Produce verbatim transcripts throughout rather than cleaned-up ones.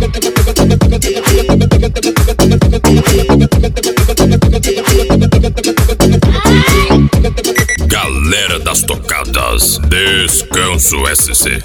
Galera das tocadas, Descanso S C.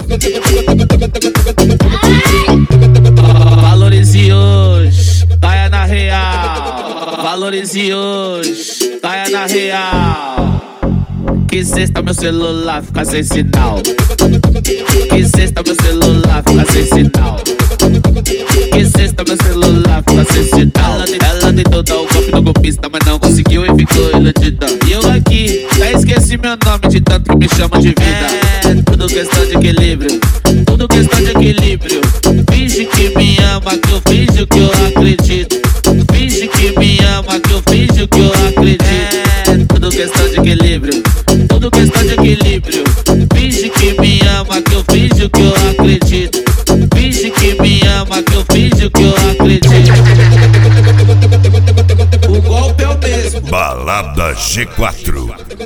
Valorize hoje, caia na real. Valorize hoje, caia na real. Que sexta meu celular fica sem sinal. Que sexta meu celular fica sem sinal. Que sexta meu celular fica sem sinal. Ela, ela tentou dar o golpe no golpista, mas não conseguiu e ficou iludida. E eu aqui, já esqueci meu nome de tanto que me chamam de vida. É tudo questão de equilíbrio, tudo questão de equilíbrio. Finge que me ama, que eu finjo que eu acredito. Finge que me ama, que eu finjo que eu acredito. É tudo questão de equilíbrio, tudo questão de equilíbrio. Finge que me ama, que eu finjo que eu acredito. Finge que me ama, que eu finjo que eu acredito. O golpe é o mesmo. Balada G quatro.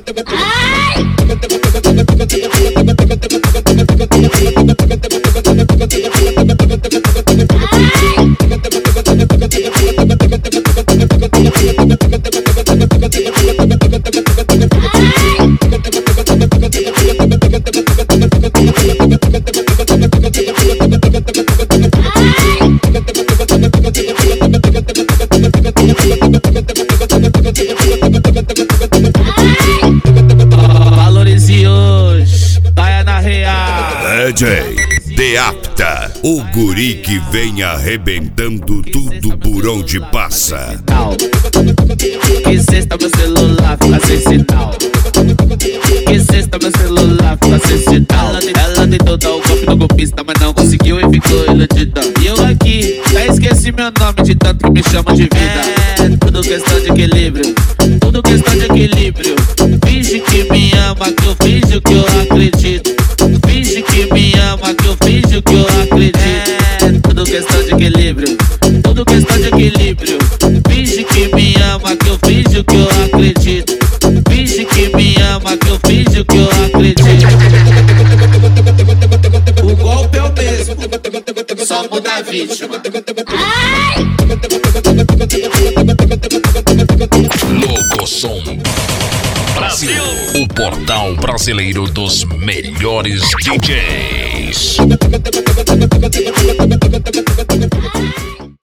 Valorize hoje, caia na real. D J Deapta, o guri que vem arrebentando tudo por onde passa. Que sexta meu celular fica sem sinal. Que sexta meu celular fica sem sinal. Ela, ela tentou dar o golpe no golpista, mas não conseguiu e ficou iludida. E eu aqui, já esqueci meu nome de tanto que me chamam de vida. É tudo questão de equilíbrio, tudo questão de equilíbrio. Finge que me ama, que eu finjo que eu acredito. Finge que me ama, que eu finjo que eu acredito. É tudo questão de equilíbrio, tudo questão de equilíbrio. Finge que me ama, que eu finjo que eu acredito. Finge que me ama, que eu finjo que eu acredito. O golpe é o mesmo, só muda a vítima. Locosom Brasil, o portal brasileiro dos melhores D Js.